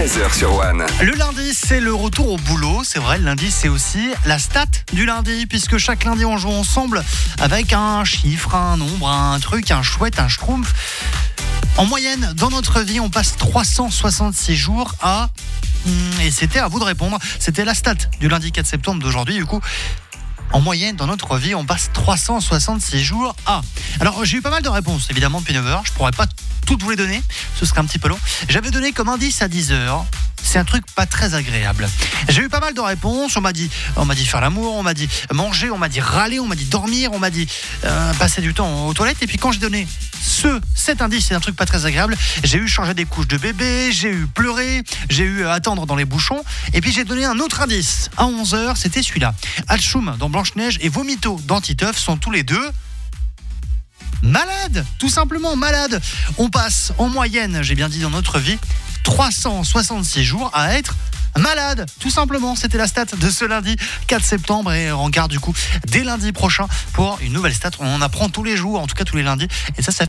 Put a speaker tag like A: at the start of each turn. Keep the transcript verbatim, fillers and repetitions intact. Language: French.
A: treize heures sur One.
B: Le lundi, c'est le retour au boulot. C'est vrai, le lundi, c'est aussi la stat du lundi, puisque chaque lundi, on joue ensemble avec un chiffre, un nombre, un truc, un chouette, un schtroumpf. En moyenne, dans notre vie, on passe trois cent soixante-six jours à... Et c'était à vous de répondre. C'était la stat du lundi quatre septembre d'aujourd'hui, du coup. En moyenne, dans notre vie, on passe trois cent soixante-six jours à... Alors, j'ai eu pas mal de réponses, évidemment, depuis neuf heures. Je pourrais pas toutes vous les donner, ce serait un petit peu long. J'avais donné comme indice à dix heures. C'est un truc pas très agréable. J'ai eu pas mal de réponses. On m'a dit, on m'a dit faire l'amour, on m'a dit manger, on m'a dit râler, on m'a dit dormir, on m'a dit euh, passer du temps aux toilettes. Et puis quand j'ai donné ce, cet indice, c'est un truc pas très agréable. J'ai eu changer des couches de bébé, j'ai eu pleurer, j'ai eu attendre dans les bouchons. Et puis j'ai donné un autre indice à onze heures. C'était celui-là. Hachoum dans Blanche-Neige et Vomito dans Titeuf sont tous les deux malades, tout simplement malades. On passe en moyenne, j'ai bien dit dans notre vie, trois cent soixante-six jours à être malade, tout simplement. C'était la stat de ce lundi quatre septembre et on regarde du coup dès lundi prochain pour une nouvelle stat. On en apprend tous les jours, en tout cas tous les lundis, et ça, ça